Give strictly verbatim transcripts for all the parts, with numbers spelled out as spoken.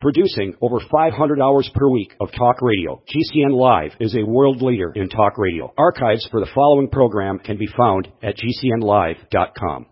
Producing over five hundred hours per week of talk radio, G C N Live is a world leader in talk radio. Archives for the following program can be found at G C N live dot com.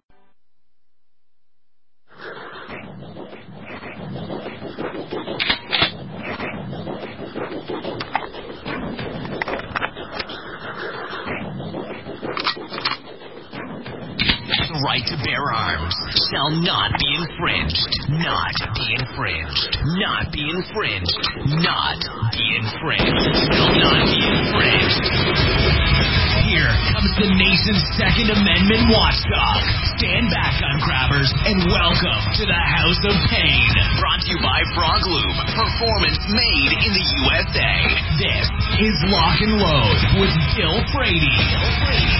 Right to bear arms shall not be infringed. Not be infringed. Not be infringed. Not be infringed. Shall not be infringed. Here comes the nation's Second Amendment watchdog. Stand back, gun grabbers, and welcome to the House of Pain. Brought to you by Frog Lube. Performance made in the U S A. This is Lock and Load with Bill Frady. Bill Frady.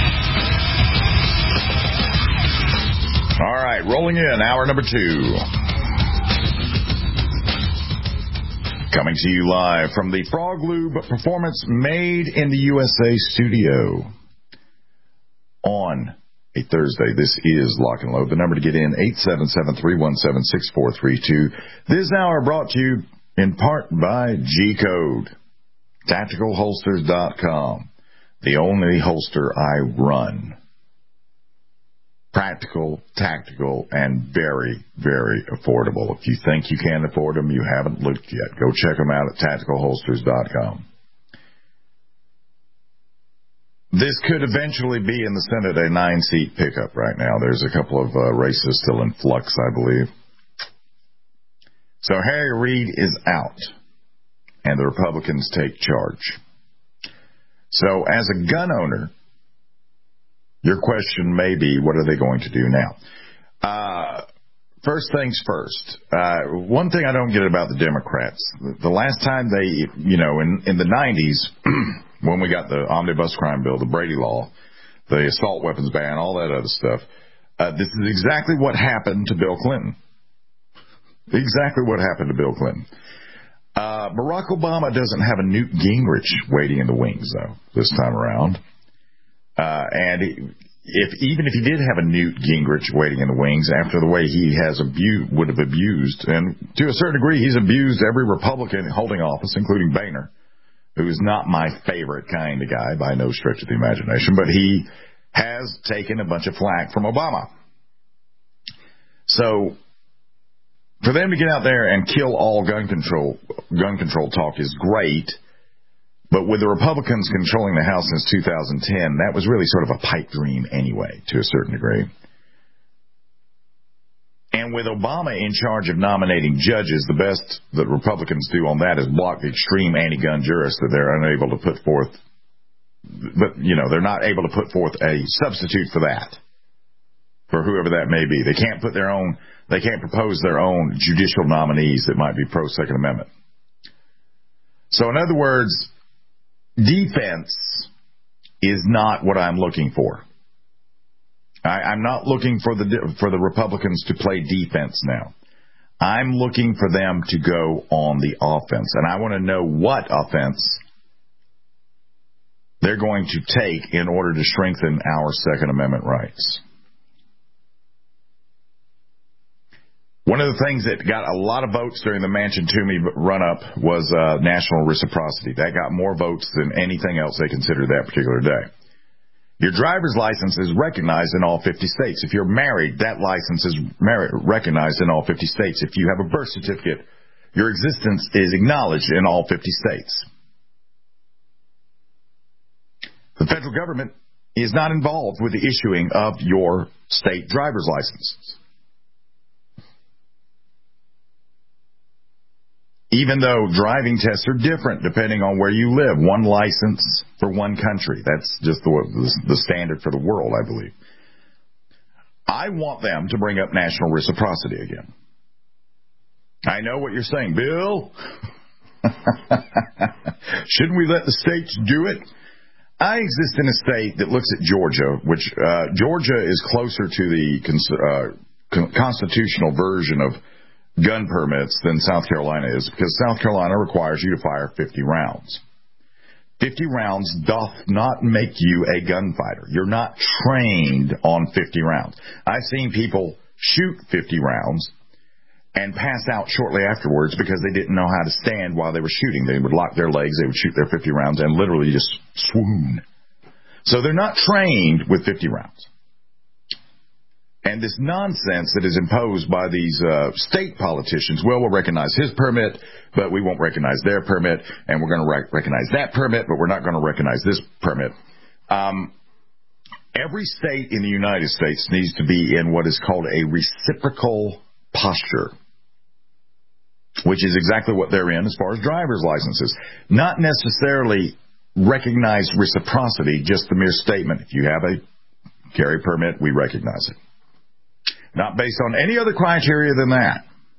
All right, rolling in, hour number two. Coming to you live from the Frog Lube Performance Made in the U S A studio on a Thursday. This is Lock and Load. The number to get in, eight seven seven, three one seven, six four three two. This hour brought to you in part by G-Code, tactical holsters dot com, the only holster I run. Practical, tactical, and very, very affordable. If you think you can afford them, you haven't looked yet. Go check them out at tactical holsters dot com. This could eventually be in the Senate a nine-seat pickup right now. There's a couple of uh, races still in flux, I believe. So Harry Reid is out, and the Republicans take charge. So as a gun owner, your question may be, what are they going to do now? Uh, first things first. Uh, one thing I don't get about the Democrats, the last time they, you know, in, in the nineties, when we got the omnibus crime bill, the Brady Law, the assault weapons ban, all that other stuff, uh, this is exactly what happened to Bill Clinton. Exactly what happened to Bill Clinton. Uh, Barack Obama doesn't have a Newt Gingrich waiting in the wings, though, this time around. Uh, and if even if he did have a Newt Gingrich waiting in the wings after the way he has abused, would have abused, and to a certain degree he's abused every Republican holding office, including Boehner, who is not my favorite kind of guy by no stretch of the imagination, but he has taken a bunch of flack from Obama. So for them to get out there and kill all gun control, gun control talk is great. But with the Republicans controlling the House since two thousand ten, that was really sort of a pipe dream anyway, to a certain degree. And with Obama in charge of nominating judges, the best that Republicans do on that is block the extreme anti-gun jurists that they're unable to put forth. But, you know, they're not able to put forth a substitute for that, for whoever that may be. They can't put their own, they can't propose their own judicial nominees that might be pro-Second Amendment. So in other words, defense is not what I'm looking for. I, I'm not looking for the for the Republicans to play defense now. I'm looking for them to go on the offense, and I want to know what offense they're going to take in order to strengthen our Second Amendment rights. One of the things that got a lot of votes during the Manchin-Toomey run-up was uh, national reciprocity. That got more votes than anything else they considered that particular day. Your driver's license is recognized in all fifty states. If you're married, that license is mar- recognized in all fifty states. If you have a birth certificate, your existence is acknowledged in all fifty states. The federal government is not involved with the issuing of your state driver's licenses. Even though driving tests are different depending on where you live. One license for one country. That's just the, the standard for the world, I believe. I want them to bring up national reciprocity again. I know what you're saying, Bill. Shouldn't we let the states do it? I exist in a state that looks at Georgia, which uh, Georgia is closer to the cons- uh, con- constitutional version of gun permits than South Carolina is, because South Carolina requires you to fire fifty rounds. fifty rounds doth not make you a gunfighter. You're not trained on fifty rounds. I've seen people shoot fifty rounds and pass out shortly afterwards because they didn't know how to stand while they were shooting. They would lock their legs, they would shoot their fifty rounds, and literally just swoon. So they're not trained with fifty rounds. And this nonsense that is imposed by these uh, state politicians, well, we'll recognize his permit, but we won't recognize their permit, and we're going to rec- recognize that permit, but we're not going to recognize this permit. Um, every state in the United States needs to be in what is called a reciprocal posture, which is exactly what they're in as far as driver's licenses. Not necessarily recognize reciprocity, just the mere statement. If you have a carry permit, we recognize it. Not based on any other criteria than that.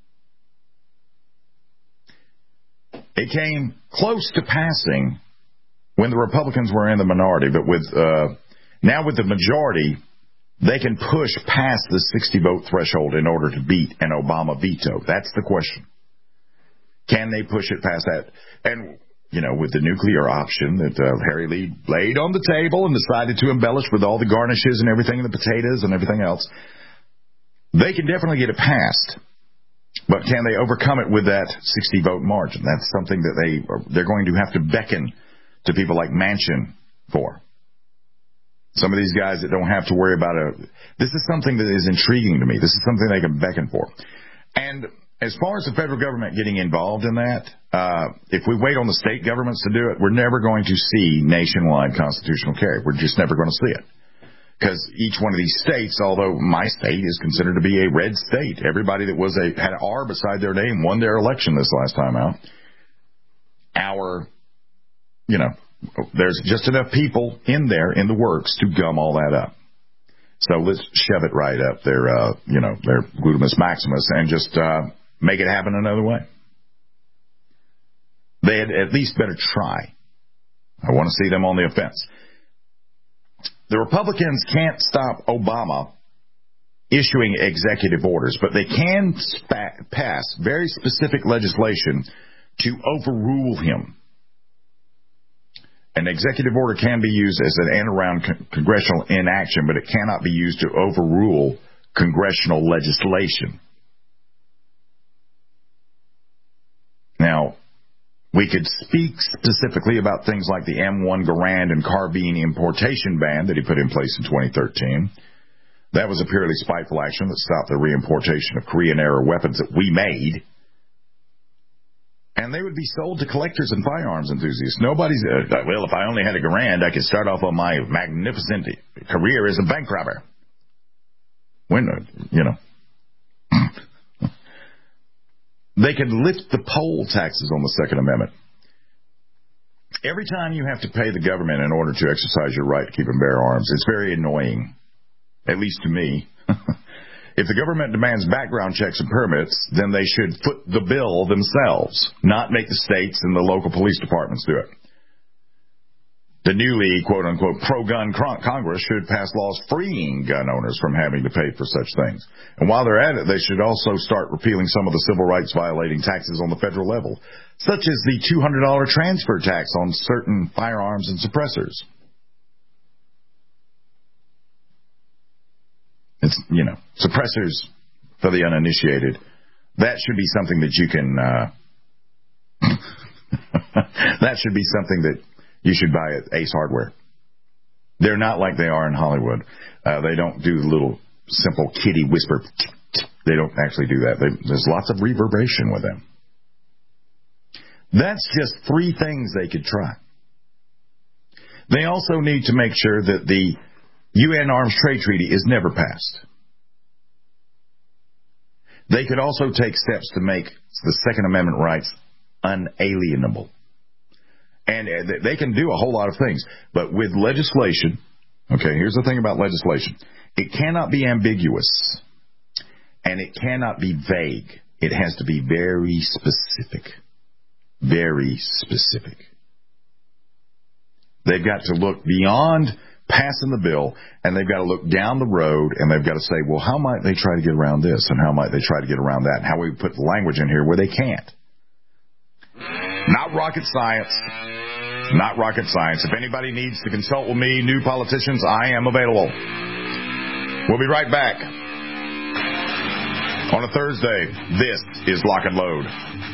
It came close to passing when the Republicans were in the minority, but with uh, now with the majority, they can push past the sixty vote threshold in order to beat an Obama veto. That's the question. Can they push it past that? And, you know, with the nuclear option that uh, Harry Lee laid on the table and decided to embellish with all the garnishes and everything and the potatoes and everything else, they can definitely get it passed. But can they overcome it with that sixty vote margin? That's something that they are, they're going to have to beckon to people like Manchin for. Some of these guys that don't have to worry about it. This is something that is intriguing to me. This is something they can beckon for. And as far as the federal government getting involved in that, uh, if we wait on the state governments to do it, we're never going to see nationwide constitutional carry. We're just never going to see it. Because each one of these states, although my state is considered to be a red state, everybody that was a had an R beside their name won their election this last time out. Our, you know, there's just enough people in there in the works to gum all that up. So let's shove it right up their, uh, you know, their glutamus maximus and just uh, make it happen another way. They had at least better try. I want to see them on the offense. The Republicans can't stop Obama issuing executive orders, but they can spa- pass very specific legislation to overrule him. An executive order can be used as an end around con- congressional inaction, but it cannot be used to overrule congressional legislation. Now, we could speak specifically about things like the M one Garand and carbine importation ban that he put in place in twenty thirteen. That was a purely spiteful action that stopped the reimportation of Korean-era weapons that we made. And they would be sold to collectors and firearms enthusiasts. Nobody's, uh, well, if I only had a Garand, I could start off on my magnificent career as a bank robber. When, uh, you know. They could lift the poll taxes on the Second Amendment. Every time you have to pay the government in order to exercise your right to keep and bear arms, it's very annoying, at least to me. If the government demands background checks and permits, then they should foot the bill themselves, not make the states and the local police departments do it. The newly, quote-unquote, pro-gun Congress should pass laws freeing gun owners from having to pay for such things. And while they're at it, they should also start repealing some of the civil rights violating taxes on the federal level, such as the two hundred dollars transfer tax on certain firearms and suppressors. It's, you know, suppressors for the uninitiated. That should be something that you can, uh, that should be something that you should buy at Ace Hardware. They're not like they are in Hollywood. Uh, they don't do the little simple kitty whisper. They don't actually do that. They, there's lots of reverberation with them. That's just three things they could try. They also need to make sure that the U N Arms Trade Treaty is never passed. They could also take steps to make the Second Amendment rights unalienable. And they can do a whole lot of things. But with legislation, okay, here's the thing about legislation. It cannot be ambiguous. And it cannot be vague. It has to be very specific. Very specific. They've got to look beyond passing the bill, and they've got to look down the road, and they've got to say, well, how might they try to get around this, and how might they try to get around that, and how we put the language in here where they can't. Not rocket science. Not rocket science. If anybody needs to consult with me, new politicians, I am available. We'll be right back On a Thursday, this is Lock and Load.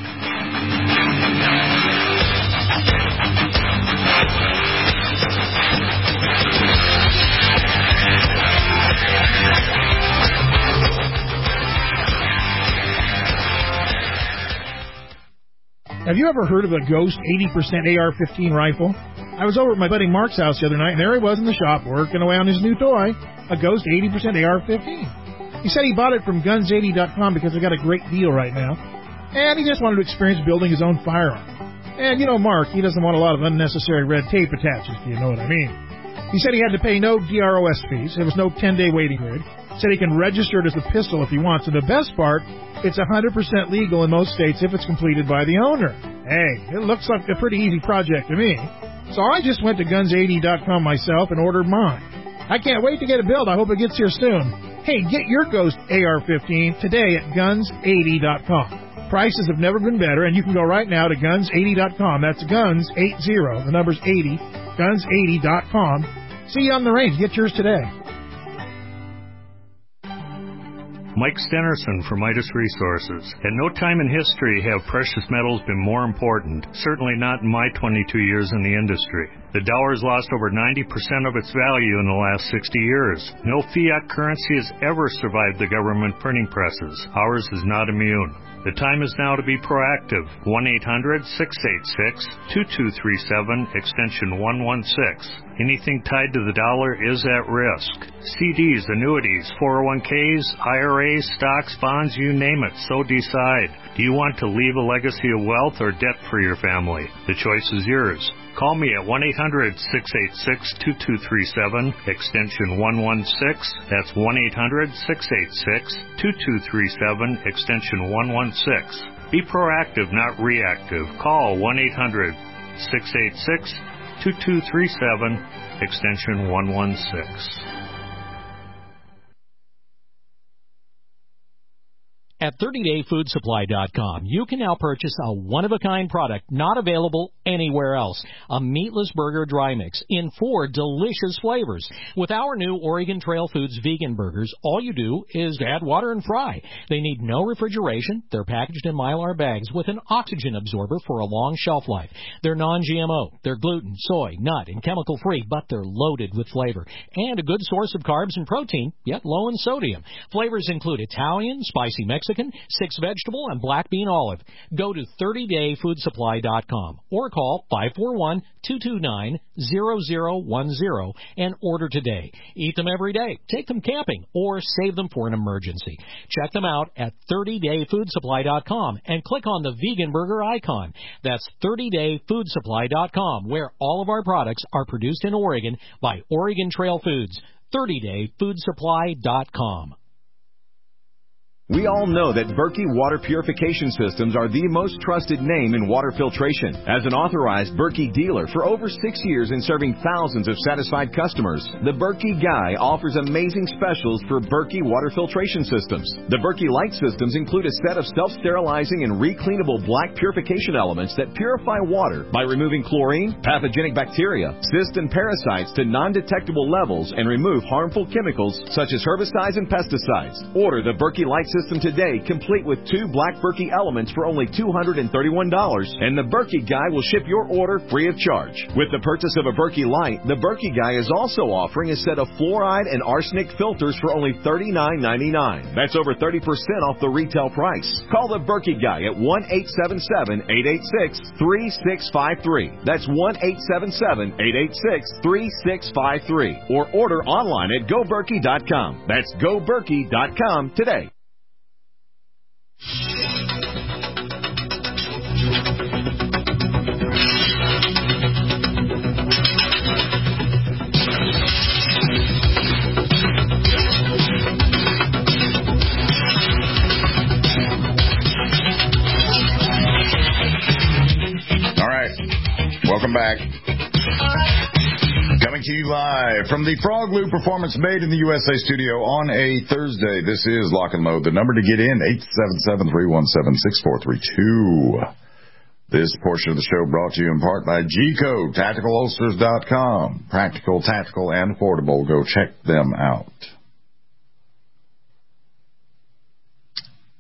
Have you ever heard of a Ghost eighty percent A R fifteen rifle? I was over at my buddy Mark's house the other night, and there he was in the shop working away on his new toy, a Ghost eighty percent A R fifteen. He said he bought it from guns eighty dot com because they got a great deal right now, and he just wanted to experience building his own firearm. And you know Mark, he doesn't want a lot of unnecessary red tape attached, if you know what I mean. He said he had to pay no D R O S fees. There was no ten-day waiting period. Said he can register it as a pistol if he wants. And the best part, it's one hundred percent legal in most states if it's completed by the owner. Hey, it looks like a pretty easy project to me. So I just went to guns eighty dot com myself and ordered mine. I can't wait to get it built. I hope it gets here soon. Hey, get your Ghost A R fifteen today at guns eighty dot com. Prices have never been better, and you can go right now to guns eighty dot com. That's guns eighty, the number's eighty, guns eighty dot com. See you on the range. Get yours today. Mike Stenerson for Midas Resources. At no time in history have precious metals been more important, certainly not in my twenty-two years in the industry. The dollar has lost over ninety percent of its value in the last sixty years. No fiat currency has ever survived the government printing presses. Ours is not immune. The time is now to be proactive. one eight hundred, six eight six, two two three seven, extension one one six. Anything tied to the dollar is at risk. C Ds, annuities, four oh one Ks, I R As, stocks, bonds, you name it, so decide. Do you want to leave a legacy of wealth or debt for your family? The choice is yours. Call me at one eight hundred, six eight six, two two three seven, extension one one six. That's one eight hundred, six eight six, two two three seven, extension one one six. Be proactive, not reactive. Call one eight hundred, six eight six, two two three seven, extension one one six. At thirty day food supply dot com, you can now purchase a one-of-a-kind product not available anywhere else, a meatless burger dry mix in four delicious flavors. With our new Oregon Trail Foods vegan burgers, all you do is add water and fry. They need no refrigeration. They're packaged in Mylar bags with an oxygen absorber for a long shelf life. They're non G M O. They're gluten, soy, nut, and chemical-free, but they're loaded with flavor and a good source of carbs and protein, yet low in sodium. Flavors include Italian, spicy Mexican, six vegetable, and black bean olive. Go to thirty day food supply dot com or call five four one, two two nine, zero zero one zero and order today. Eat them every day, take them camping, or save them for an emergency. Check them out at thirty day food supply dot com and click on the vegan burger icon. That's thirty day food supply dot com, where all of our products are produced in Oregon by Oregon Trail Foods. thirty day food supply dot com. We all know that Berkey Water Purification Systems are the most trusted name in water filtration. As an authorized Berkey dealer for over six years and serving thousands of satisfied customers, the Berkey Guy offers amazing specials for Berkey Water Filtration Systems. The Berkey Light Systems include a set of self-sterilizing and recleanable black purification elements that purify water by removing chlorine, pathogenic bacteria, cysts, and parasites to non-detectable levels and remove harmful chemicals such as herbicides and pesticides. Order the Berkey Light System today, complete with two black Berkey elements for only two hundred thirty-one dollars, and the Berkey Guy will ship your order free of charge. With the purchase of a Berkey Light, the Berkey Guy is also offering a set of fluoride and arsenic filters for only thirty-nine ninety-nine. That's over thirty percent off the retail price. Call the Berkey Guy at one eight seven seven, eight eight six, three six five three. That's one eight seven seven, eight eight six, three six five three. Or order online at go berkey dot com. That's go berkey dot com today. All right, welcome back. Coming to you live from the Frog Loop Performance Made in the U S A studio on a Thursday. This is Lock and Load. The number to get in, eight seven seven, three one seven, six four three two. This portion of the show brought to you in part by G Code, tactical holsters dot com. Practical, tactical, and affordable. Go check them out.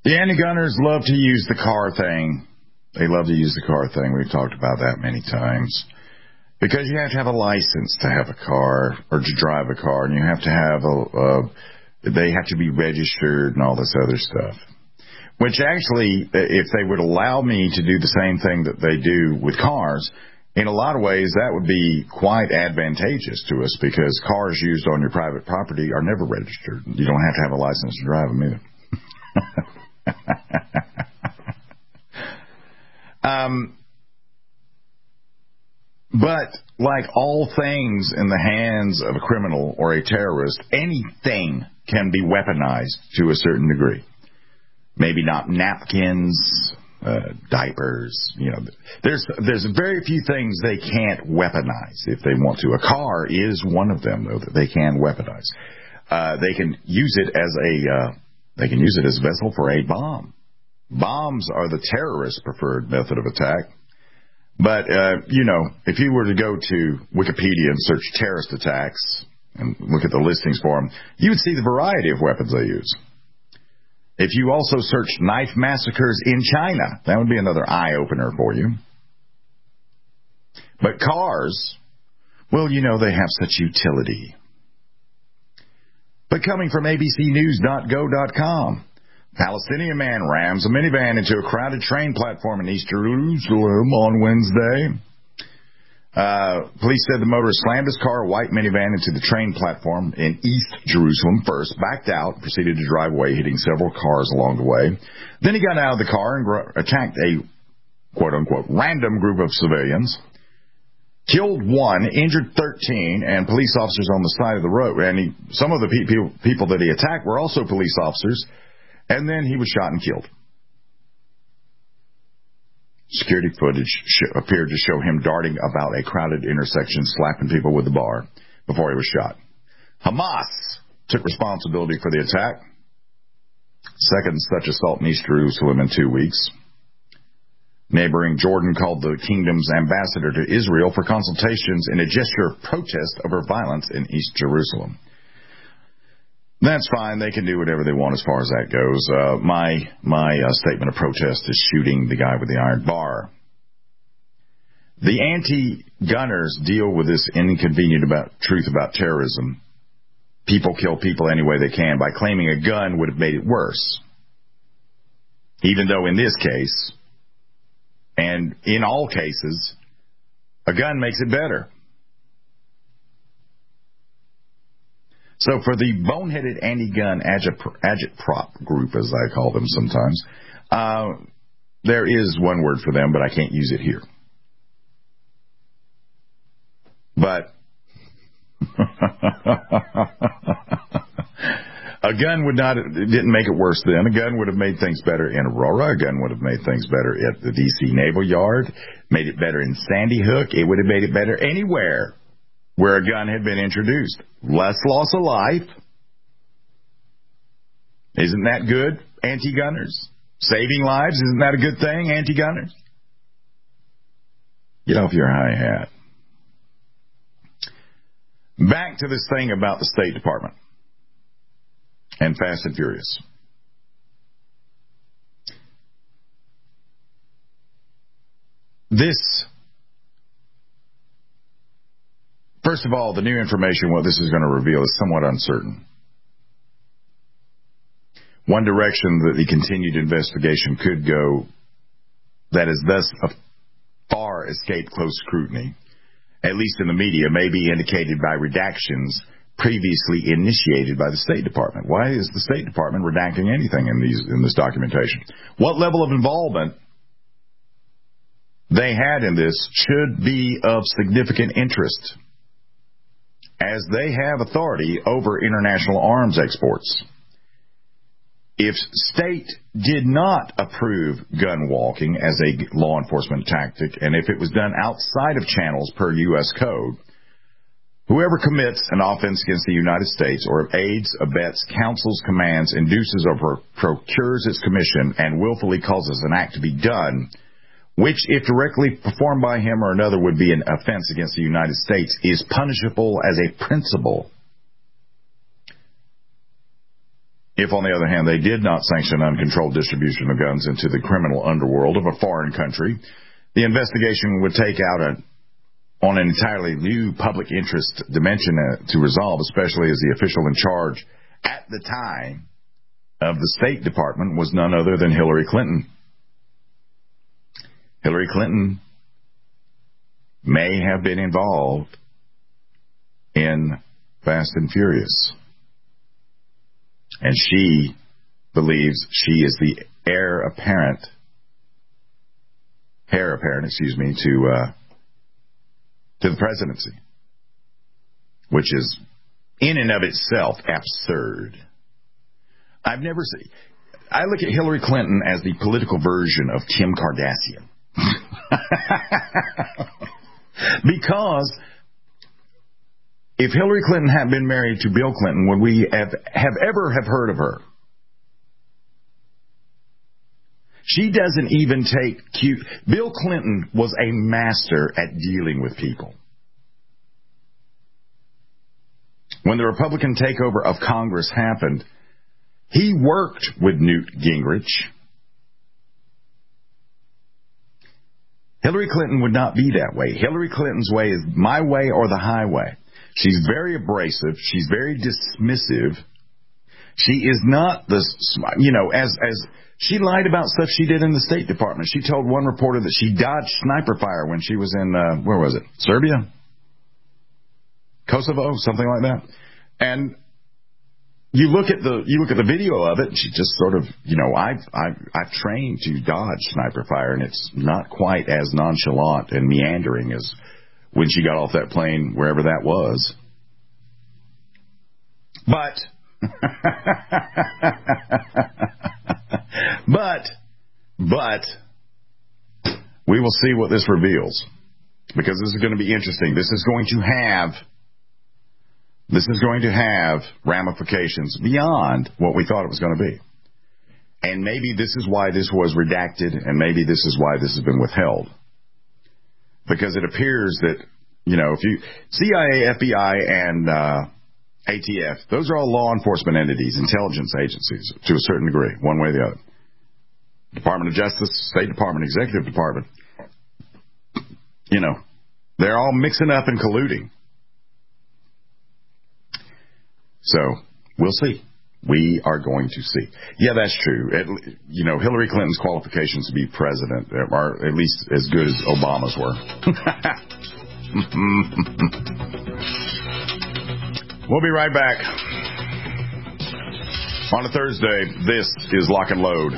The anti-gunners love to use the car thing. They love to use the car thing. We've talked about that many times. Because you have to have a license to have a car or to drive a car, and you have to have a, a they have to be registered and all this other stuff. Which actually, if they would allow me to do the same thing that they do with cars, in a lot of ways that would be quite advantageous to us, because cars used on your private property are never registered. You don't have to have a license to drive them either. um, but like all things in the hands of a criminal or a terrorist, anything can be weaponized to a certain degree. Maybe not napkins, uh, diapers. You know, there's there's very few things they can't weaponize if they want to. A car is one of them, though, that they can weaponize. Uh, they can use it as a uh, they can use it as a vessel for a bomb. Bombs are the terrorist's preferred method of attack. But, uh, you know, if you were to go to Wikipedia and search terrorist attacks and look at the listings for them, you would see the variety of weapons they use. If you also search knife massacres in China, that would be another eye-opener for you. But cars, well, you know, they have such utility. But coming from A B C News dot go dot com, Palestinian man rams a minivan into a crowded train platform in East Jerusalem on Wednesday. Uh, police said the motorist slammed his car, a white minivan, into the train platform in East Jerusalem first, backed out, proceeded to drive away, hitting several cars along the way. Then he got out of the car and gr- attacked a quote-unquote random group of civilians, killed one, injured thirteen, and police officers on the side of the road. And he, some of the pe- people that he attacked were also police officers. And then he was shot and killed. Security footage sh- appeared to show him darting about a crowded intersection, slapping people with the bar before he was shot. Hamas took responsibility for the attack. Second such assault in East Jerusalem in two weeks. Neighboring Jordan called the kingdom's ambassador to Israel for consultations in a gesture of protest over violence in East Jerusalem. That's fine. They can do whatever they want as far as that goes. Uh, my my uh, statement of protest is shooting the guy with the iron bar. The anti-gunners deal with this inconvenient about truth about terrorism. People kill people any way they can by claiming a gun would have made it worse. Even though in this case, and in all cases, a gun makes it better. So for the boneheaded anti-gun agitprop group, as I call them sometimes, uh, there is one word for them, but I can't use it here. But a gun would not, it didn't make it worse then. A gun would have made things better in Aurora. A gun would have made things better at the D C Naval Yard, made it better in Sandy Hook. It would have made it better anywhere where a gun had been introduced. Less loss of life. Isn't that good, anti-gunners? Saving lives, isn't that a good thing, anti-gunners? Get off your high hat. Back to this thing about the State Department and Fast and Furious. This... First of all, the new information, what this is going to reveal, is somewhat uncertain. One direction that the continued investigation could go that is thus far escaped close scrutiny, at least in the media, may be indicated by redactions previously initiated by the State Department. Why is the State Department redacting anything in these in this documentation? What level of involvement they had in this should be of significant interest, as they have authority over international arms exports. If state did not approve gun walking as a law enforcement tactic, and if it was done outside of channels per U S code, whoever commits an offense against the United States or aids, abets, counsels, commands, induces, or procures its commission and willfully causes an act to be done, which, if directly performed by him or another, would be an offense against the United States, is punishable as a principle. if, on the other hand, they did not sanction uncontrolled distribution of guns into the criminal underworld of a foreign country, the investigation would take out a, on an entirely new public interest dimension to resolve, especially as the official in charge at the time of the State Department was none other than Hillary Clinton. Hillary Clinton may have been involved in Fast and Furious. And she believes she is the heir apparent, heir apparent, excuse me, to uh, to the presidency, which is in and of itself absurd. I've never seen. I look at Hillary Clinton as the political version of Kim Kardashian. Because if Hillary Clinton had been married to Bill Clinton, would we have, have ever have heard of her? She doesn't even take cute. Bill Clinton was a master at dealing with people. When the Republican takeover of Congress happened, he worked with Newt Gingrich. Hillary Clinton would not be that way. Hillary Clinton's way is my way or the highway. She's very abrasive. She's very dismissive. She is not the, you know, as as she lied about stuff she did in the State Department. She told one reporter that she dodged sniper fire when she was in, uh, where was it? Serbia? Kosovo? Something like that. And you look at the you look at the video of it, and she just sort of, you know, I've I've I've trained to dodge sniper fire, and it's not quite as nonchalant and meandering as when she got off that plane, wherever that was. But, but, but, we will see what this reveals. Because this is going to be interesting. This is going to have, this is going to have ramifications beyond what we thought it was going to be. And maybe this is why this was redacted, and maybe this is why this has been withheld. Because it appears that, you know, if you, C I A, F B I, and uh, A T F, those are all law enforcement entities, intelligence agencies, to a certain degree, one way or the other. Department of Justice, State Department, Executive Department. You know, they're all mixing up and colluding. So, we'll see. We are going to see. Yeah, that's true. It, you know, Hillary Clinton's qualifications to be president are at least as good as Obama's were. We'll be right back. On a Thursday, this is Lock and Load.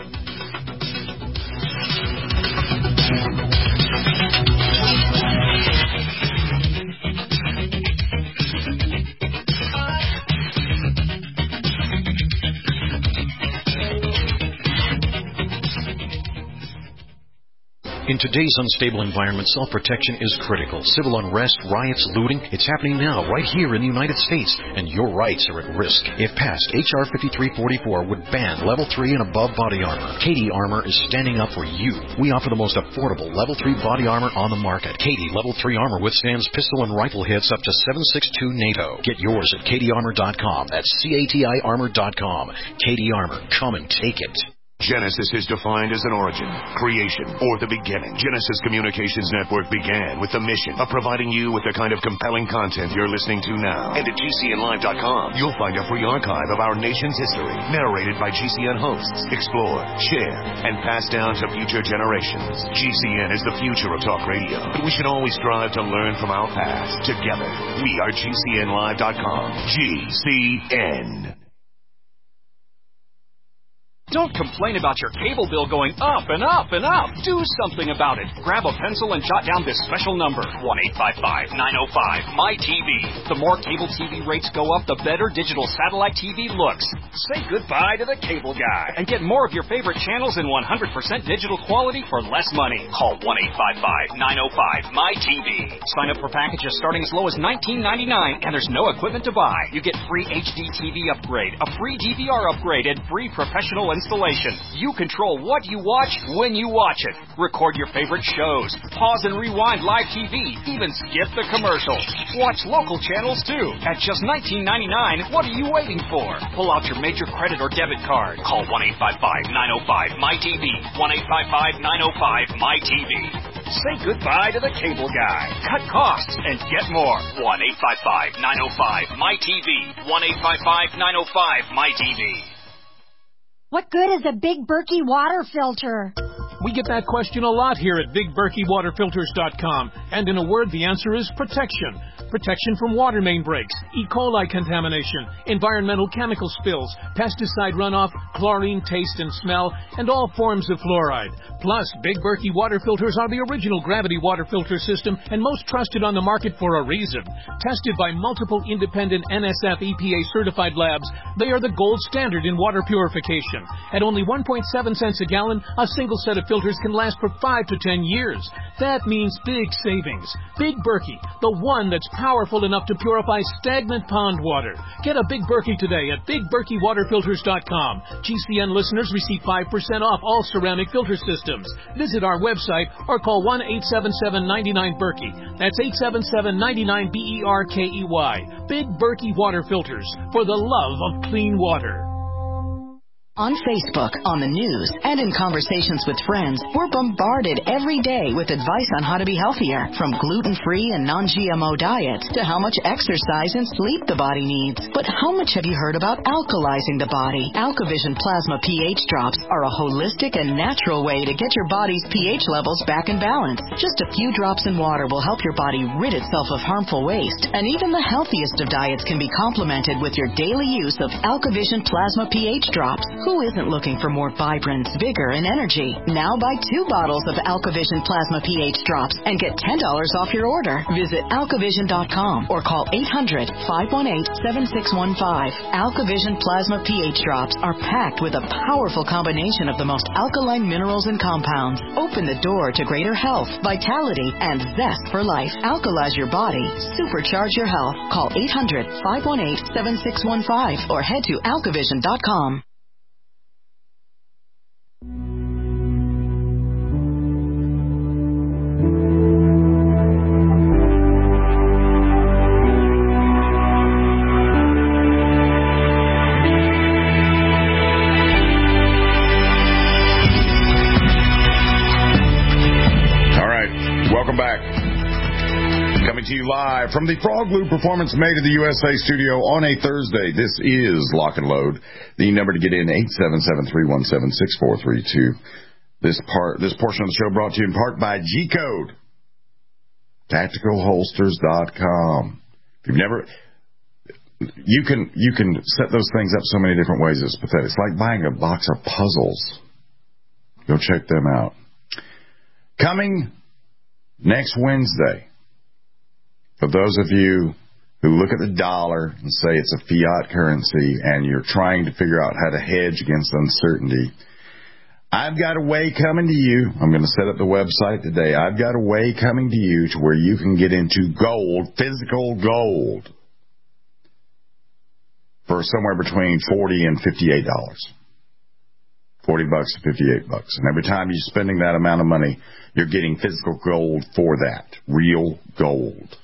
In today's unstable environment, self-protection is critical. Civil unrest, riots, looting, it's happening now, right here in the United States, and your rights are at risk. If passed, H R fifty-three forty-four would ban Level three and above body armor. Katie Armor is standing up for you. We offer the most affordable Level three body armor on the market. Katie Level three armor withstands pistol and rifle hits up to seven six two NATO. Get yours at Katie Armor dot com. That's C A T I Armor dot com. Katie Armor, come and take it. Genesis is defined as an origin, creation, or the beginning. Genesis Communications Network began with the mission of providing you with the kind of compelling content you're listening to now. And at G C N live dot com, you'll find a free archive of our nation's history, narrated by G C N hosts, explored, shared, and passed down to future generations. G C N is the future of talk radio, but we should always strive to learn from our past. Together, we are G C N live dot com. G C N. Don't complain about your cable bill going up and up and up. Do something about it. Grab a pencil and jot down this special number, one eight five five, nine oh five, M Y T V. The more cable T V rates go up, the better digital satellite T V looks. Say goodbye to the cable guy and get more of your favorite channels in one hundred percent digital quality for less money. Call one eight five five, nine oh five, M Y T V. Sign up for packages starting as low as nineteen ninety-nine, and there's no equipment to buy. You get free H D T V upgrade, a free D V R upgrade, and free professional and installation. You control what you watch when you watch it. Record your favorite shows. Pause and rewind live T V. Even skip the commercials. Watch local channels too. At just nineteen ninety-nine dollars, what are you waiting for? Pull out your major credit or debit card. Call one eight five five, nine oh five, M Y T V. one eight five five, nine oh five, M Y T V. Say goodbye to the cable guy. Cut costs and get more. one eight five five, nine oh five, M Y T V. one eight five five, nine oh five, M Y T V. What good is a Big Berkey water filter? We get that question a lot here at Big Berkey Water Filters dot com. And in a word, the answer is protection. Protection from water main breaks, E. coli contamination, environmental chemical spills, pesticide runoff, chlorine taste and smell, and all forms of fluoride. Plus, Big Berkey water filters are the original gravity water filter system and most trusted on the market for a reason. Tested by multiple independent N S F E P A certified labs, they are the gold standard in water purification. At only one point seven cents a gallon, a single set of filters can last for five to ten years. That means big savings. Big Berkey, the one that's powerful enough to purify stagnant pond water. Get a Big Berkey today at Big Berkey Water Filters dot com. G C N listeners receive five percent off all ceramic filter systems. Visit our website or call one eight seven seven, nine nine, Berkey. That's eight seven seven, nine nine, B E R K E Y. Big Berkey Water Filters, for the love of clean water. On Facebook, on the news, and in conversations with friends, we're bombarded every day with advice on how to be healthier, from gluten-free and non-G M O diets to how much exercise and sleep the body needs. But how much have you heard about alkalizing the body? AlkaVision Plasma pH drops are a holistic and natural way to get your body's pH levels back in balance. Just a few drops in water will help your body rid itself of harmful waste, and even the healthiest of diets can be complemented with your daily use of AlkaVision Plasma pH drops. Who isn't looking for more vibrance, vigor, and energy? Now buy two bottles of AlkaVision Plasma pH drops and get ten dollars off your order. Visit alkavision dot com or call eight hundred, five one eight, seven six one five. AlkaVision Plasma pH drops are packed with a powerful combination of the most alkaline minerals and compounds. Open the door to greater health, vitality, and zest for life. Alkalize your body. Supercharge your health. Call eight hundred, five one eight, seven six one five or head to alkavision dot com. Live from the Frog Loop Performance Made in the U S A studio on a Thursday. This is Lock and Load. The number to get in, eight seven seven, three one seven, six four three two. This part, this portion of the show brought to you in part by G-Code. Tactical Holsters dot com. If you've never, you can, you can set those things up so many different ways. It's pathetic. It's like buying a box of puzzles. Go check them out. Coming next Wednesday, for those of you who look at the dollar and say it's a fiat currency and you're trying to figure out how to hedge against uncertainty, I've got a way coming to you. I'm going to set up the website today. I've got a way coming to you to where you can get into gold, physical gold, for somewhere between forty and fifty-eight dollars. forty bucks to fifty-eight bucks. And every time you're spending that amount of money, you're getting physical gold for that. Real gold.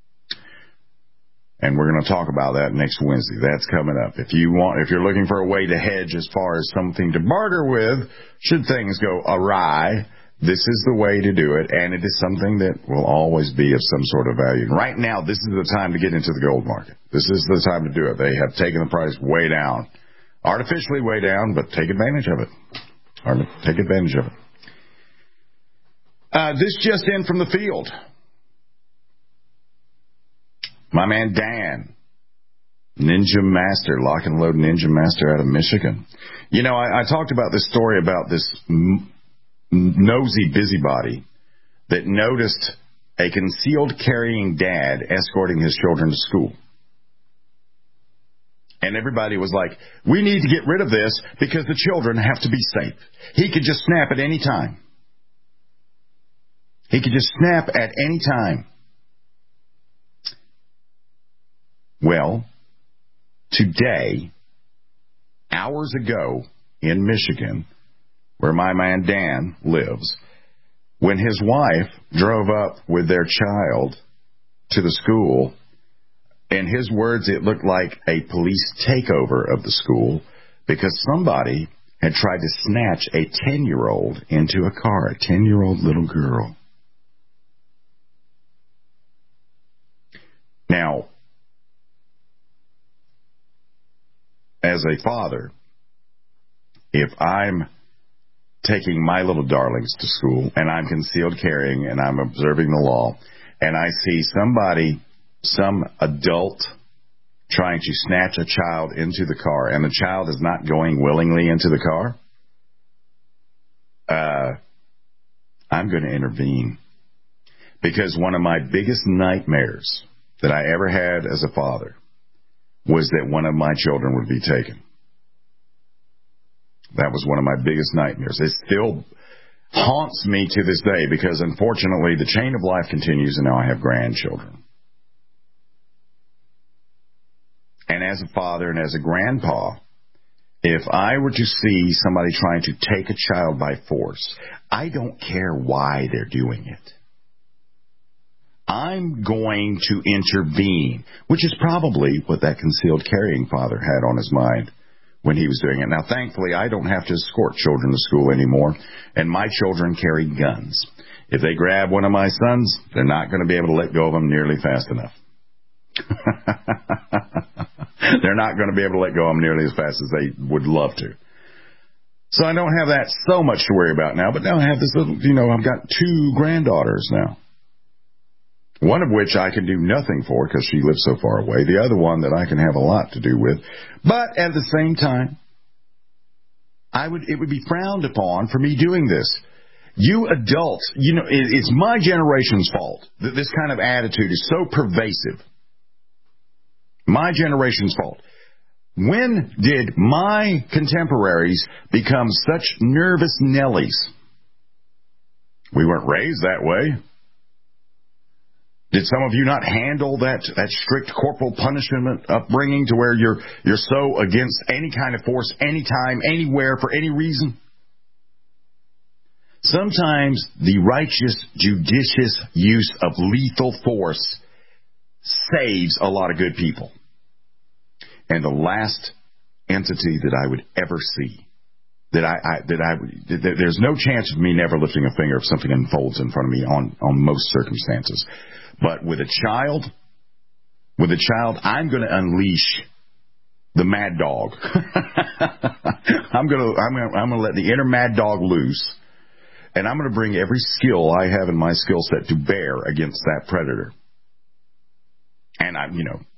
And we're going to talk about that next Wednesday. That's coming up. If you want, if you're looking for a way to hedge as far as something to barter with, should things go awry, this is the way to do it. And it is something that will always be of some sort of value. Right now, this is the time to get into the gold market. This is the time to do it. They have taken the price way down. Artificially way down, but take advantage of it. Or take advantage of it. Uh, this just in from the field. My man Dan, Ninja Master, Lock and Load Ninja Master out of Michigan. You know, I, I talked about this story about this m- nosy busybody that noticed a concealed carrying dad escorting his children to school. And everybody was like, we need to get rid of this because the children have to be safe. He could just snap at any time. He could just snap at any time. Well, today, hours ago, in Michigan, where my man Dan lives, when his wife drove up with their child to the school. In his words, it looked like a police takeover of the school because somebody had tried to snatch a ten-year-old into a car, a ten-year-old little girl. Now, as a father, if I'm taking my little darlings to school and I'm concealed carrying and I'm observing the law and I see somebody, some adult trying to snatch a child into the car and the child is not going willingly into the car, uh, I'm going to intervene. Because one of my biggest nightmares that I ever had as a father was that one of my children would be taken. That was one of my biggest nightmares. It still haunts me to this day because, unfortunately, the chain of life continues and now I have grandchildren. And as a father and as a grandpa, if I were to see somebody trying to take a child by force, I don't care why they're doing it. I'm going to intervene, which is probably what that concealed carrying father had on his mind when he was doing it. Now, thankfully, I don't have to escort children to school anymore, and my children carry guns. If they grab one of my sons, they're not going to be able to let go of them nearly fast enough. They're not going to be able to let go of them nearly as fast as they would love to. So I don't have that so much to worry about now, but now I have this little, you know, I've got two granddaughters now. One of which I can do nothing for because she lives so far away. The other one that I can have a lot to do with. But at the same time, I would it would be frowned upon for me doing this. You adults, you know, it, it's my generation's fault that this kind of attitude is so pervasive. My generation's fault. When did my contemporaries become such nervous Nellies? We weren't raised that way. Did some of you not handle that, that strict corporal punishment upbringing to where you're you're so against any kind of force, anytime, anywhere, for any reason? Sometimes the righteous, judicious use of lethal force saves a lot of good people. And the last entity that I would ever see, that I, I that I that there's no chance of me never lifting a finger if something unfolds in front of me on, on most circumstances. But with a child, with a child, I'm going to unleash the mad dog. I'm going to I'm going to, I'm going to let the inner mad dog loose, and I'm going to bring every skill I have in my skill set to bear against that predator. And I, you know,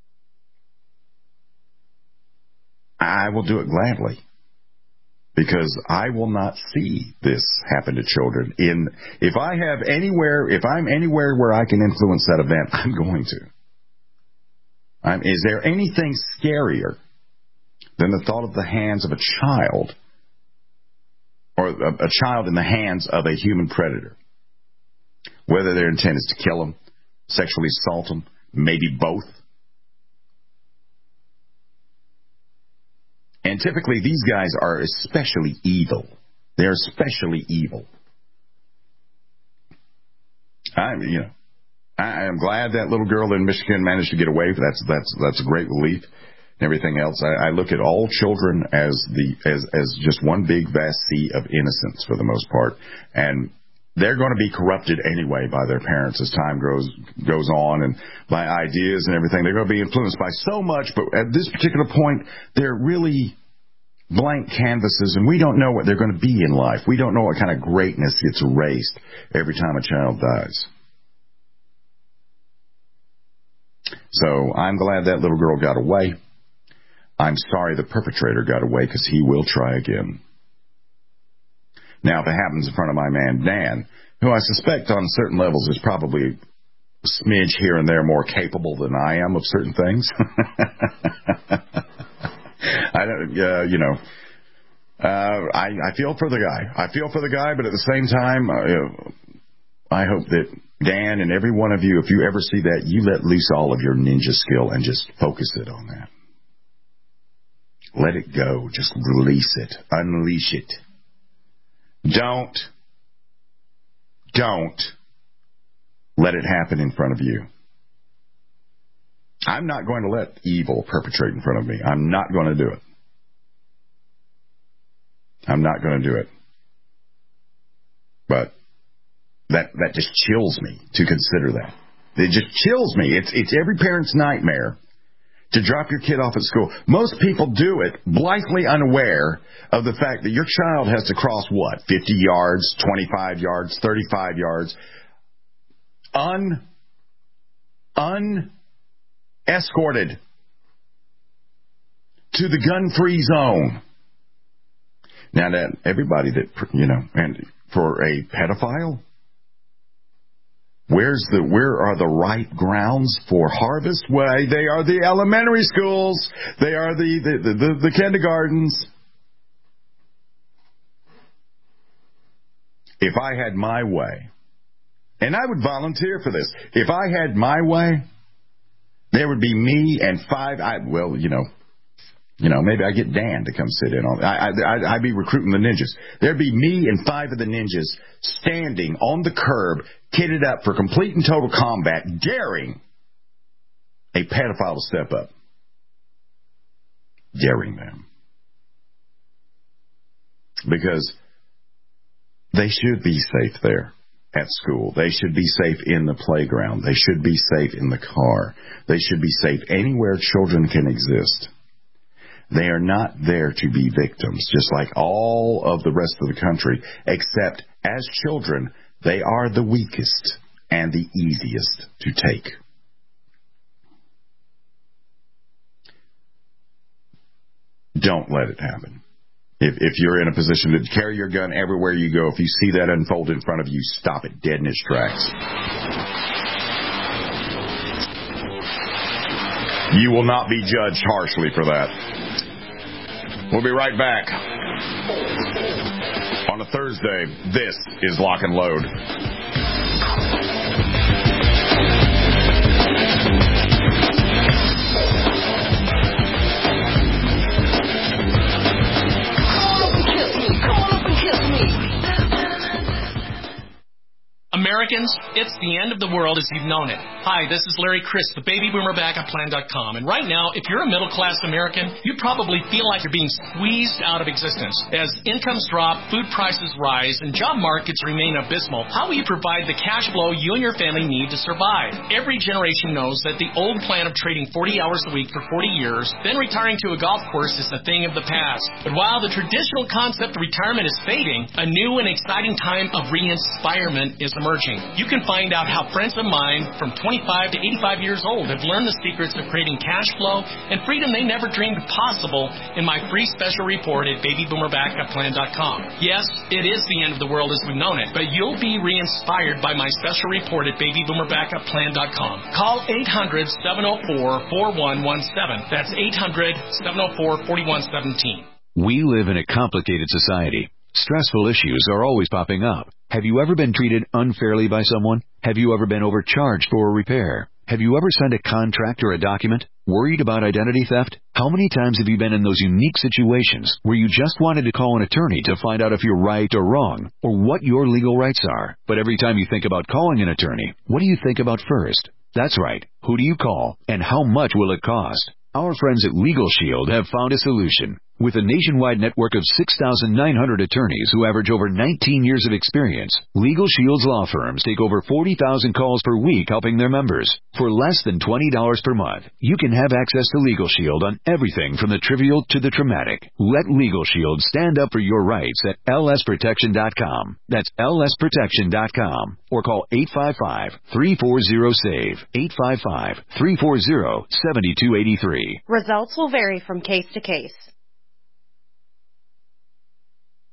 I will do it gladly. Because I will not see this happen to children. In if I have anywhere, if I'm anywhere where I can influence that event, I'm going to. I'm, is there anything scarier than the thought of the hands of a child, or a, a child in the hands of a human predator? Whether their intent is to kill them, sexually assault them, maybe both. And typically, these guys are especially evil. They're especially evil. I, you know, I am glad that little girl in Michigan managed to get away. That's that's that's a great relief. And everything else, I, I look at all children as the as as just one big vast sea of innocence for the most part, and they're going to be corrupted anyway by their parents as time goes goes on, and by ideas and everything. They're going to be influenced by so much, but at this particular point, they're really blank canvases, and we don't know what they're going to be in life. We don't know what kind of greatness gets erased every time a child dies. So I'm glad that little girl got away. I'm sorry the perpetrator got away, because he will try again. Now, if it happens in front of my man Dan, who I suspect on certain levels is probably a smidge here and there more capable than I am of certain things. I don't, uh, you know, uh, I, I feel for the guy. I feel for the guy, but at the same time, uh, I hope that Dan and every one of you, if you ever see that, you let loose all of your ninja skill and just focus it on that. Let it go. Just release it. Unleash it. Don't, don't let it happen in front of you. I'm not going to let evil perpetrate in front of me. I'm not going to do it. I'm not going to do it. But that that just chills me to consider that. It just chills me. It's it's every parent's nightmare to drop your kid off at school. Most people do it blithely unaware of the fact that your child has to cross what? fifty yards, twenty-five yards, thirty-five yards. Un, unescorted to the gun-free zone. Now that everybody that, you know, and for a pedophile, Where's the, where are the right grounds for harvest? Well, they are the elementary schools. They are the, the, the, the, the kindergartens. If I had my way, and I would volunteer for this, if I had my way, there would be me and five, I, well, you know, You know, maybe I get Dan to come sit in on it. I, I, I'd be recruiting the ninjas. There'd be me and five of the ninjas standing on the curb, kitted up for complete and total combat, daring a pedophile to step up. Daring them. Because they should be safe there at school. They should be safe in the playground. They should be safe in the car. They should be safe anywhere children can exist. They are not there to be victims, just like all of the rest of the country, except as children, they are the weakest and the easiest to take. Don't let it happen. If, if you're in a position to carry your gun everywhere you go, if you see that unfold in front of you, stop it dead in its tracks. You will not be judged harshly for that. We'll be right back. On a Thursday, this is Lock and Load. Americans, it's the end of the world as you've known it. Hi, this is Larry Chris, the baby boomer backup plan dot com. And right now, if you're a middle-class American, you probably feel like you're being squeezed out of existence. As incomes drop, food prices rise, and job markets remain abysmal, how will you provide the cash flow you and your family need to survive? Every generation knows that the old plan of trading forty hours a week for forty years, then retiring to a golf course is a thing of the past. But while the traditional concept of retirement is fading, a new and exciting time of re-inspirement is emerging. You can find out how friends of mine from twenty-five to eighty-five years old have learned the secrets of creating cash flow and freedom they never dreamed possible in my free special report at baby boomer backup plan dot com. Yes, it is the end of the world as we've known it, but you'll be re-inspired by my special report at baby boomer backup plan dot com. Call eight hundred, seven oh four, four one one seven. That's eight hundred, seven oh four, four one one seven. We live in a complicated society. Stressful issues are always popping up. Have you ever been treated unfairly by someone? Have you ever been overcharged for a repair? Have you ever signed a contract or a document? Worried about identity theft? How many times have you been in those unique situations where you just wanted to call an attorney to find out if you're right or wrong, or what your legal rights are? But every time you think about calling an attorney, what do you think about first? That's right. Who do you call, and how much will it cost? Our friends at Legal Shield have found a solution. With a nationwide network of six thousand nine hundred attorneys who average over nineteen years of experience, Legal Shield's law firms take over forty thousand calls per week helping their members. For less than twenty dollars per month, you can have access to Legal Shield on everything from the trivial to the traumatic. Let Legal Shield stand up for your rights at L S protection dot com. That's L S protection dot com. Or call eight five five, three four zero, SAVE, eight five five, three four zero, seven two eight three. Results will vary from case to case.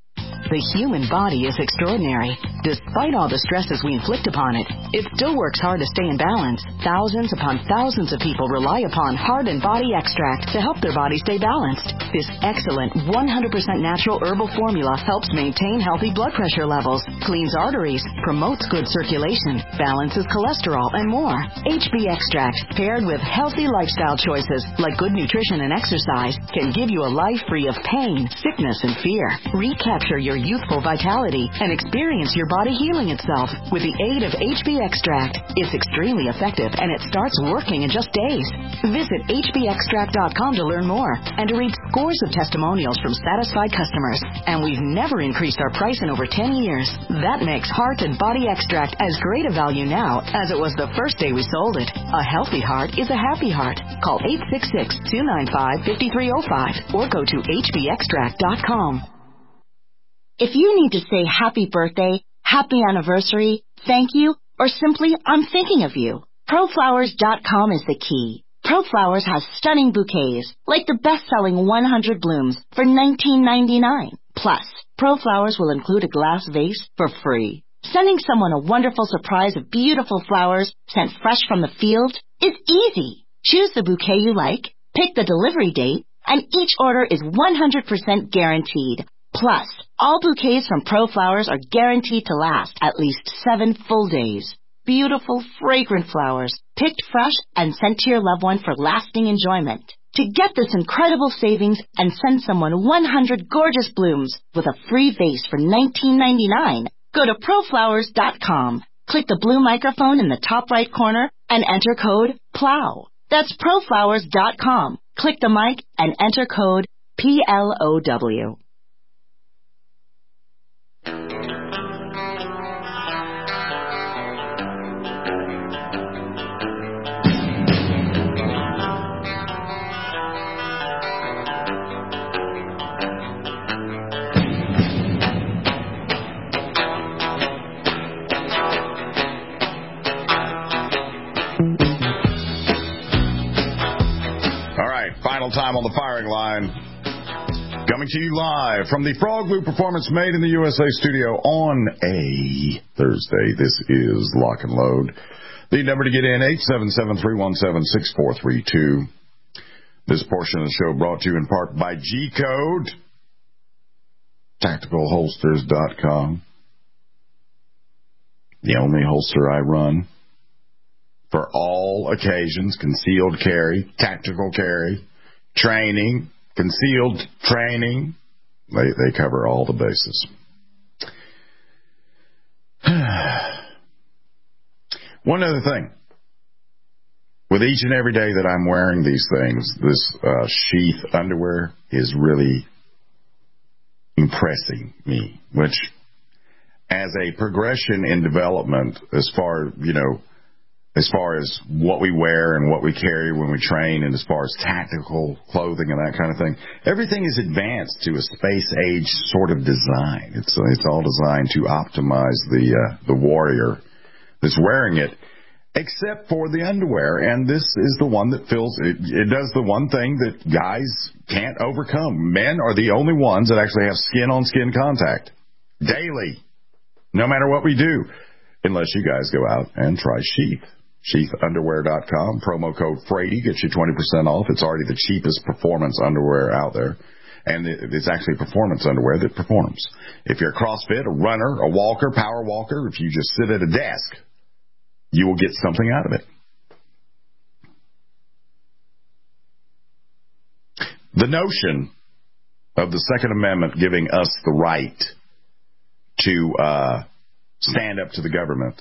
The human body is extraordinary. Despite all the stresses we inflict upon it, it still works hard to stay in balance. Thousands upon thousands of people rely upon Heart and Body Extract to help their body stay balanced. This excellent one hundred percent natural herbal formula helps maintain healthy blood pressure levels, cleans arteries, promotes good circulation, balances cholesterol, and more. H B Extract, paired with healthy lifestyle choices like good nutrition and exercise, can give you a life free of pain, sickness, and fear. Recapture your youthful vitality and experience your body healing itself with the aid of H B Extract. It's extremely effective and it starts working in just days. Visit H B extract dot com to learn more and to read scores of testimonials from satisfied customers. And we've never increased our price in over ten years. That makes Heart and Body Extract as great a value now as it was the first day we sold it. A healthy heart is a happy heart. Call eight six six, two nine five, five three zero five or go to H B extract dot com. If you need to say happy birthday, happy anniversary, thank you, or simply I'm thinking of you, Pro Flowers dot com is the key. ProFlowers has stunning bouquets, like the best-selling one hundred blooms for nineteen ninety-nine. Plus, ProFlowers will include a glass vase for free. Sending someone a wonderful surprise of beautiful flowers sent fresh from the field is easy. Choose the bouquet you like, pick the delivery date, and each order is one hundred percent guaranteed. Plus, all bouquets from ProFlowers are guaranteed to last at least seven full days. Beautiful, fragrant flowers, picked fresh and sent to your loved one for lasting enjoyment. To get this incredible savings and send someone one hundred gorgeous blooms with a free vase for nineteen ninety-nine, go to Pro Flowers dot com. Click the blue microphone in the top right corner and enter code PLOW. That's Pro Flowers dot com. Click the mic and enter code P L O W. Final time on the firing line. Coming to you live from the Frog Loop Performance Made in the U S A studio on a Thursday. This is Lock and Load. The number to get in, eight seven seven, three one seven, six four three two. This portion of the show brought to you in part by G-Code, tactical holsters dot com. The only holster I run for all occasions, concealed carry, tactical carry, training, concealed training. They they cover all the bases. One other thing. With each and every day that I'm wearing these things, this uh, sheath underwear is really impressing me, which as a progression in development as far, you know, as far as what we wear and what we carry when we train, and as far as tactical clothing and that kind of thing, everything is advanced to a space-age sort of design. It's it's all designed to optimize the uh, the warrior that's wearing it, except for the underwear. And this is the one that fills it. It does the one thing that guys can't overcome. Men are the only ones that actually have skin-on-skin contact daily, no matter what we do, unless you guys go out and try Sheath. Sheath underwear dot com, promo code Frady gets you twenty percent off. It's already the cheapest performance underwear out there. And it's actually performance underwear that performs. If you're a CrossFit, a runner, a walker, power walker, if you just sit at a desk, you will get something out of it. The notion of the Second Amendment giving us the right to uh, stand up to the government,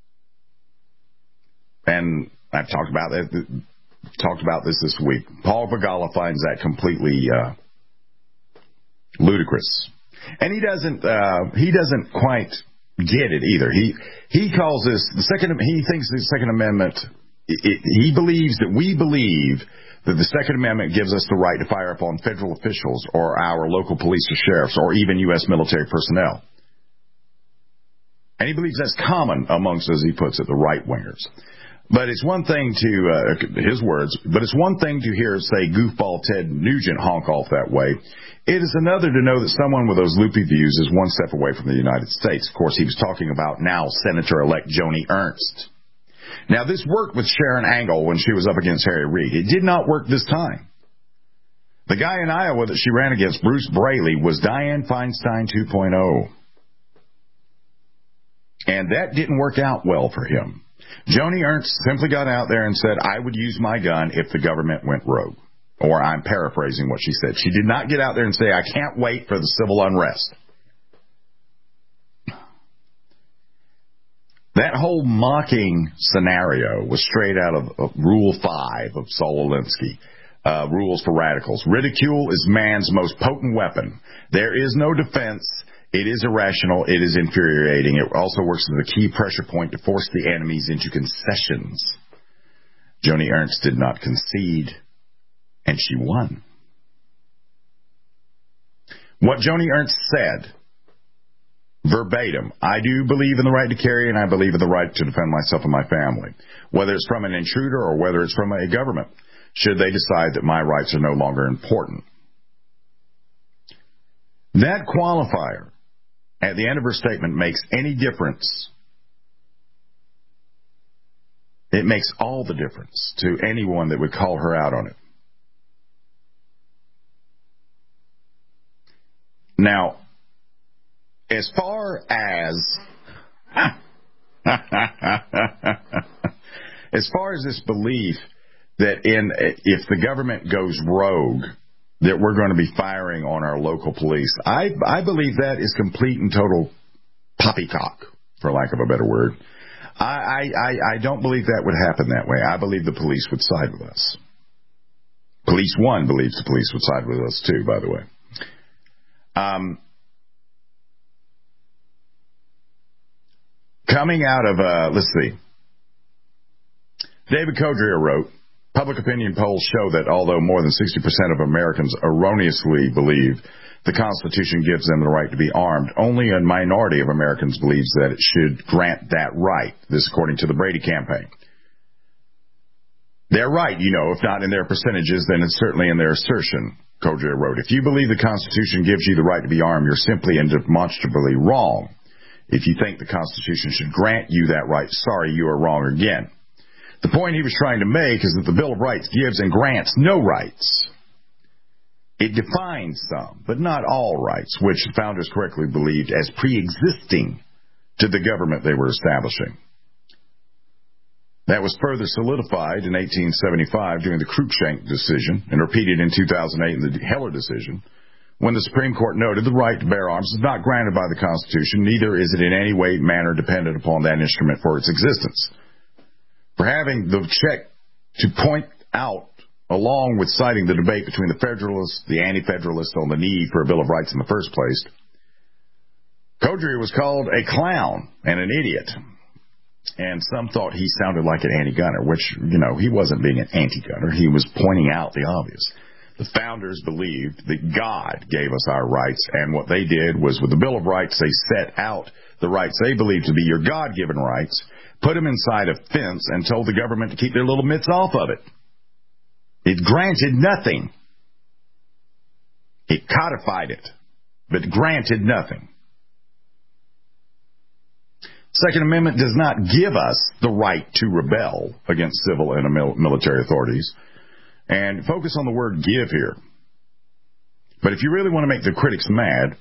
and I've talked about that, talked about this this week. Paul Begala finds that completely uh, ludicrous, and he doesn't uh, he doesn't quite get it either. He he calls this the second. He thinks the Second Amendment. It, it, he believes that we believe that the Second Amendment gives us the right to fire upon federal officials or our local police or sheriffs or even U S military personnel. And he believes that's common amongst, as he puts it, the right-wingers. But it's one thing to, uh, his words, but it's one thing to hear, say, goofball Ted Nugent honk off that way. It is another to know that someone with those loopy views is one step away from the United States. Of course, he was talking about now Senator-elect Joni Ernst. Now, this worked with Sharon Angle when she was up against Harry Reid. It did not work this time. The guy in Iowa that she ran against, Bruce Braley, was Dianne Feinstein two point oh. And that didn't work out well for him. Joni Ernst simply got out there and said, I would use my gun if the government went rogue. Or I'm paraphrasing what she said. She did not get out there and say, I can't wait for the civil unrest. That whole mocking scenario was straight out of, of Rule five of Saul Alinsky. Uh, rules for radicals. Ridicule is man's most potent weapon. There is no defense. It is irrational. It is infuriating. It also works as a key pressure point to force the enemies into concessions. Joni Ernst did not concede, and she won. What Joni Ernst said, verbatim, I do believe in the right to carry, and I believe in the right to defend myself and my family, whether it's from an intruder or whether it's from a government, should they decide that my rights are no longer important. That qualifier at the end of her statement makes any difference. It makes all the difference to anyone that would call her out on it. Now, as far as as far as this belief that in if the government goes rogue, that we're going to be firing on our local police, I I believe that is complete and total poppycock, for lack of a better word. I, I, I don't believe that would happen that way. I believe the police would side with us. Police One believes the police would side with us too, by the way. Um, coming out of, uh, let's see, David Codrea wrote, public opinion polls show that although more than sixty percent of Americans erroneously believe the Constitution gives them the right to be armed, only a minority of Americans believes that it should grant that right. This according to the Brady campaign. They're right, you know, if not in their percentages, then it's certainly in their assertion, Codrea wrote. If you believe the Constitution gives you the right to be armed, you're simply and demonstrably wrong. If you think the Constitution should grant you that right, sorry, you are wrong again. The point he was trying to make is that the Bill of Rights gives and grants no rights. It defines some, but not all rights, which the founders correctly believed as pre-existing to the government they were establishing. That was further solidified in eighteen seventy-five during the Cruikshank decision and repeated in two thousand eight in the Heller decision, when the Supreme Court noted the right to bear arms is not granted by the Constitution, neither is it in any way, manner dependent upon that instrument for its existence. For having the check to point out, along with citing the debate between the Federalists, the Anti-Federalists on the need for a Bill of Rights in the first place, Codrea was called a clown and an idiot. And some thought he sounded like an anti-gunner, which, you know, he wasn't being an anti-gunner. He was pointing out the obvious. The founders believed that God gave us our rights, and what they did was with the Bill of Rights, they set out the rights they believed to be your God-given rights, put them inside a fence, and told the government to keep their little mitts off of it. It granted nothing. It codified it, but granted nothing. Second Amendment does not give us the right to rebel against civil and military authorities. And focus on the word give here. But if you really want to make the critics mad,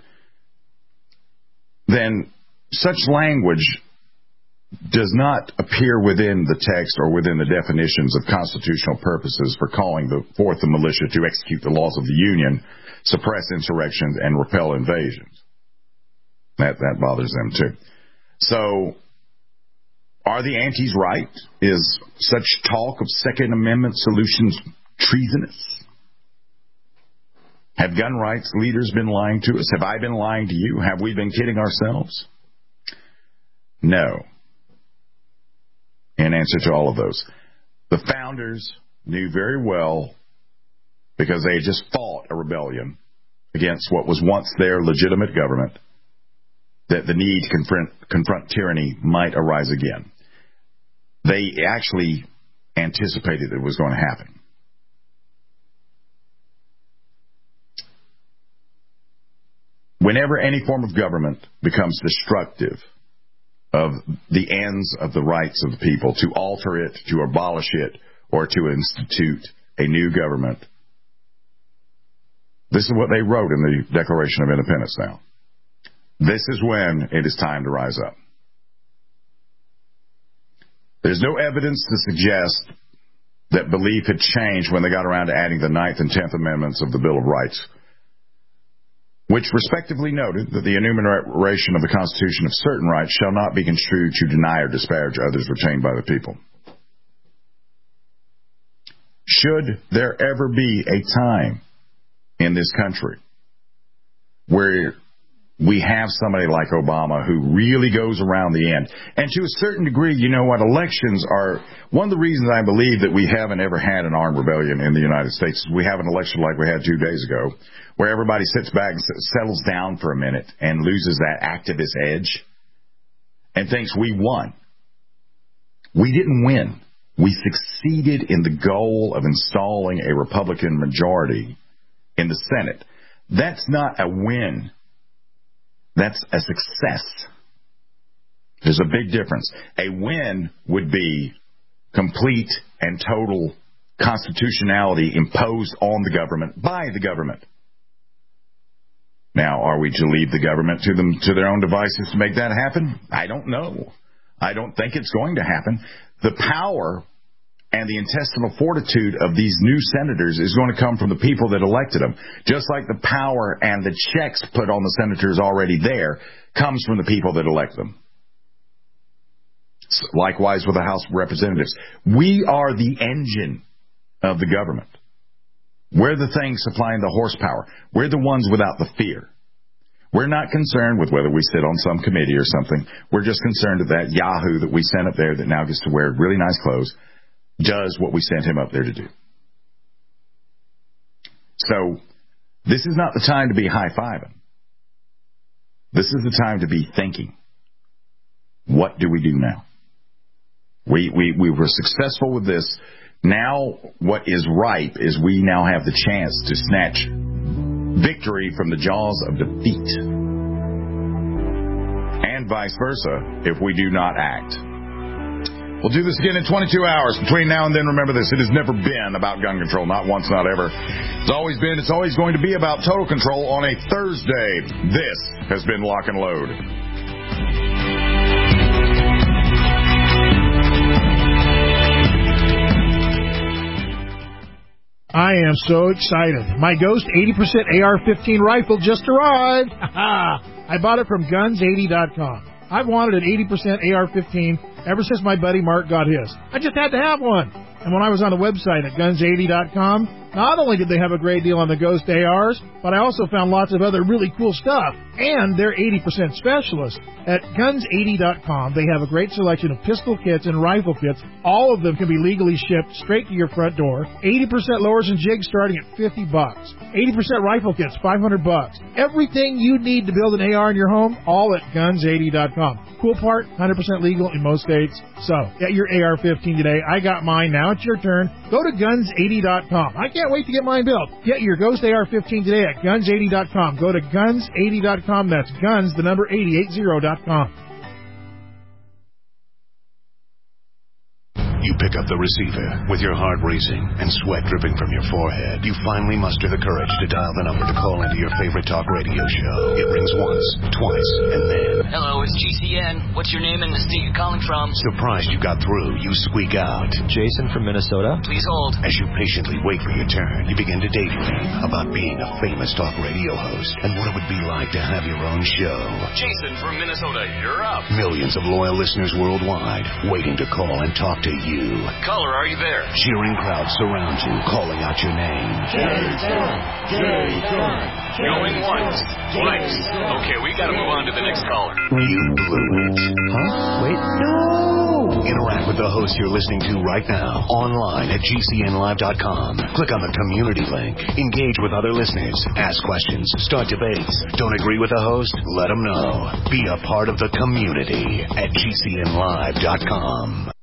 then such language does not appear within the text or within the definitions of constitutional purposes for calling the, forth the militia to execute the laws of the Union, suppress insurrections, and repel invasions. That, that bothers them too. So, are the antis right? Is such talk of Second Amendment solutions treasonous? Have gun rights leaders been lying to us? Have I been lying to you? Have we been kidding ourselves? No. In answer to all of those, the founders knew very well, because they had just fought a rebellion against what was once their legitimate government, that the need to confront, confront tyranny might arise again. they actually anticipated it was going to happen. Whenever any form of government becomes destructive of the ends of the rights of the people, to alter it, to abolish it, or to institute a new government, this is what they wrote in the Declaration of Independence now. This is when it is time to rise up. There's no evidence to suggest that belief had changed when they got around to adding the Ninth and Tenth Amendments of the Bill of Rights, which respectively noted that the enumeration of the Constitution of certain rights shall not be construed to deny or disparage others retained by the people. Should there ever be a time in this country where we have somebody like Obama who really goes around the end, and to a certain degree, you know what, elections are one of the reasons I believe that we haven't ever had an armed rebellion in the United States. Is we have an election like we had two days ago, where everybody sits back and settles down for a minute and loses that activist edge and thinks we won. We didn't win. We succeeded in the goal of installing a Republican majority in the Senate. That's not a win. That's a success. There's a big difference. A win would be complete and total constitutionality imposed on the government by the government. Now, are we to leave the government to them to their own devices to make that happen? I don't know. I don't think it's going to happen. The power and the intestinal fortitude of these new senators is going to come from the people that elected them. Just like the power and the checks put on the senators already there comes from the people that elect them. Likewise with the House of Representatives. We are the engine of the government. We're the thing supplying the horsepower. We're the ones without the fear. We're not concerned with whether we sit on some committee or something. We're just concerned that that yahoo that we sent up there that now gets to wear really nice clothes does what we sent him up there to do. So, this is not the time to be high-fiving. This is the time to be thinking. What do we do now? We, we, we were successful with this. Now, what is ripe is we now have the chance to snatch victory from the jaws of defeat. And vice versa, if we do not act. We'll do this again in twenty-two hours. Between now and then, remember this. It has never been about gun control. Not once, not ever. It's always been, it's always going to be about total control on a Thursday. This has been Lock and Load. I am so excited. My Ghost eighty percent A R fifteen rifle just arrived. I bought it from guns eighty dot com. I've wanted an eighty percent A R fifteen ever since my buddy Mark got his. I just had to have one. And when I was on the website at guns eighty dot com, not only did they have a great deal on the Ghost A Rs, but I also found lots of other really cool stuff. And they're eighty percent specialists. At guns eighty dot com, they have a great selection of pistol kits and rifle kits. All of them can be legally shipped straight to your front door. eighty percent lowers and jigs starting at fifty bucks. eighty percent rifle kits, five hundred bucks. Everything you need to build an A R in your home, all at guns eighty dot com. Cool part, one hundred percent legal in most states. So, get your A R fifteen today. I got mine. Now it's your turn. Go to guns eighty dot com. I can't wait to get mine built. Get your Ghost A R fifteen today at guns eighty dot com. Go to guns eighty dot com. That's guns, the number eighty, eighty dot com. You pick up the receiver with your heart racing and sweat dripping from your forehead. You finally muster the courage to dial the number to call into your favorite talk radio show. It rings once, twice, and then... Hello, it's G C N. What's your name and the state you're calling from? Surprised you got through, you squeak out. Jason from Minnesota. Please hold. As you patiently wait for your turn, you begin to daydream about being a famous talk radio host and what it would be like to have your own show. Jason from Minnesota, you're up. Millions of loyal listeners worldwide waiting to call and talk to you. Caller, are you there? Cheering crowds surround you, calling out your name. Jason! Jason! Going once, twice. Okay, we gotta move on to the next caller. You blew it. Huh? Wait, no! Interact with the host you're listening to right now, online at G C N live dot com. Click on the community link. Engage with other listeners. Ask questions. Start debates. Don't agree with the host? Let them know. Be a part of the community at G C N live dot com.